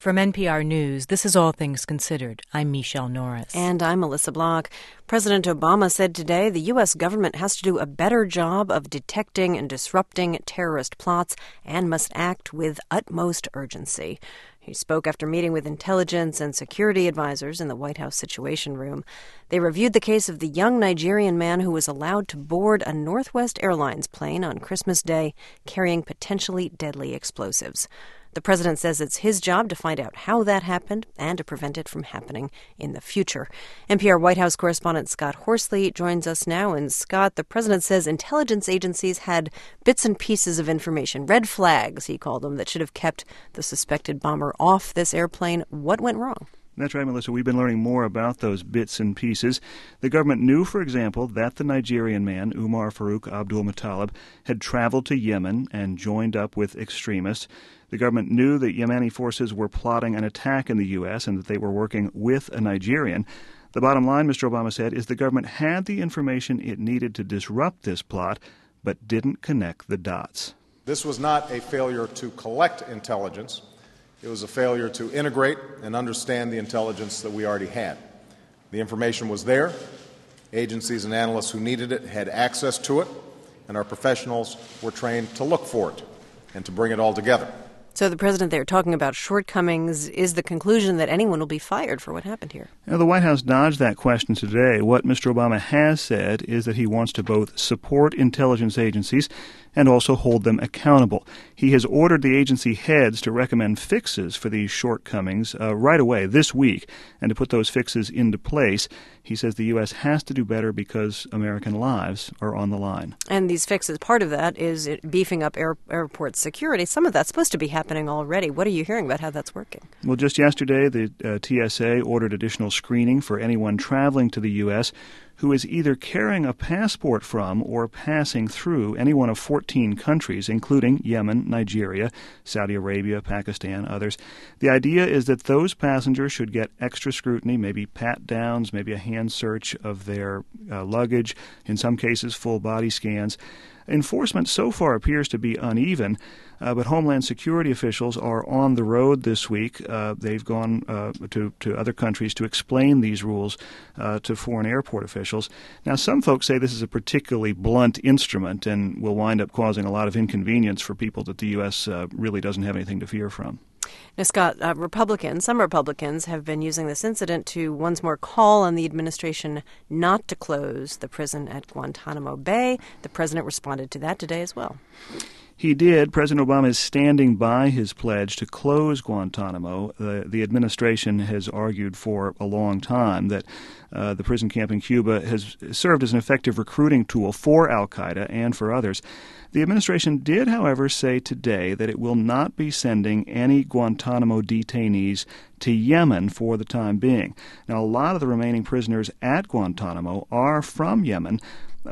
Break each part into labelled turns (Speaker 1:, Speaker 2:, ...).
Speaker 1: From NPR News, this is All Things Considered. I'm Michelle Norris.
Speaker 2: And I'm Melissa Block. President Obama said today the U.S. government has to do a better job of detecting and disrupting terrorist plots and must act with utmost urgency. He spoke after meeting with intelligence and security advisors in the White House Situation Room. They reviewed the case of the young Nigerian man who was allowed to board a Northwest Airlines plane on Christmas Day carrying potentially deadly explosives. The president says it's his job to find out how that happened and to prevent it from happening in the future. NPR White House correspondent Scott Horsley joins us now. And Scott, the president says intelligence agencies had bits and pieces of information, red flags, he called them, that should have kept the suspected bomber off this airplane. What went wrong?
Speaker 3: That's right, Melissa. We've been learning more about those bits and pieces. The government knew, for example, that the Nigerian man, Umar Farouk Abdul-Muttalib, had traveled to Yemen and joined up with extremists. The government knew that Yemeni forces were plotting an attack in the U.S. and that they were working with a Nigerian. The bottom line, Mr. Obama said, is the government had the information it needed to disrupt this plot, but didn't connect the dots.
Speaker 4: This was not a failure to collect intelligence. It was a failure to integrate and understand the intelligence that we already had. The information was there. Agencies and analysts who needed it had access to it, and our professionals were trained to look for it and to bring it all together.
Speaker 2: So the president there talking about shortcomings is the conclusion that anyone will be fired for what happened here.
Speaker 3: Now, the White House dodged that question today. What Mr. Obama has said is that he wants to both support intelligence agencies and also hold them accountable. He has ordered the agency heads to recommend fixes for these shortcomings right away this week, and to put those fixes into place. He says the U.S. has to do better because American lives are on the line.
Speaker 2: And these fixes, part of that is beefing up airport security. Some of that's supposed to be happening already. What are you hearing about how that's working?
Speaker 3: Well, just yesterday, the TSA ordered additional screening for anyone traveling to the U.S. who is either carrying a passport from or passing through any one of 14 countries, including Yemen, Nigeria, Saudi Arabia, Pakistan, others. The idea is that those passengers should get extra scrutiny, maybe pat-downs, maybe a hand search of their luggage, in some cases full body scans. Enforcement so far appears to be uneven, but Homeland Security officials are on the road this week. They've gone to other countries to explain these rules to foreign airport officials. Now, some folks say this is a particularly blunt instrument and will wind up causing a lot of inconvenience for people that the U.S. Really doesn't have anything to fear from.
Speaker 2: Now, Scott, some Republicans have been using this incident to once more call on the administration not to close the prison at Guantanamo Bay. The president responded to that today as well.
Speaker 3: He did. President Obama is standing by his pledge to close Guantanamo. The administration has argued for a long time that the prison camp in Cuba has served as an effective recruiting tool for al-Qaeda and for others. The administration did, however, say today that it will not be sending any Guantanamo detainees to Yemen for the time being. Now, a lot of the remaining prisoners at Guantanamo are from Yemen,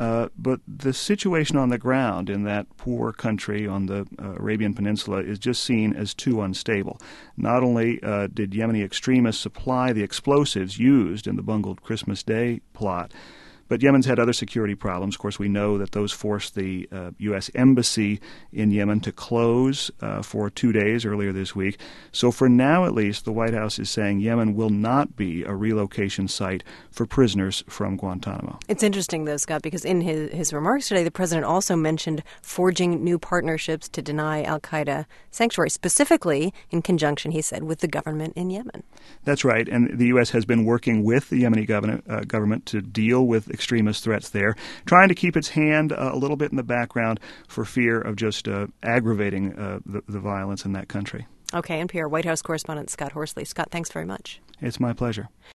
Speaker 3: but the situation on the ground in that poor country on the Arabian Peninsula is just seen as too unstable. Not only did Yemeni extremists supply the explosives used in the bungled Christmas Day plot, but Yemen's had other security problems. Of course, we know that those forced the U.S. Embassy in Yemen to close for 2 days earlier this week. So for now, at least, the White House is saying Yemen will not be a relocation site for prisoners from Guantanamo.
Speaker 2: It's interesting, though, Scott, because in his remarks today, the president also mentioned forging new partnerships to deny al-Qaeda sanctuary, specifically in conjunction, he said, with the government in Yemen.
Speaker 3: That's right, and the U.S. has been working with the Yemeni government to deal with extremist threats there, trying to keep its hand a little bit in the background for fear of just aggravating the violence in that country.
Speaker 2: Okay, NPR White House correspondent Scott Horsley. Scott, thanks very much.
Speaker 3: It's my pleasure.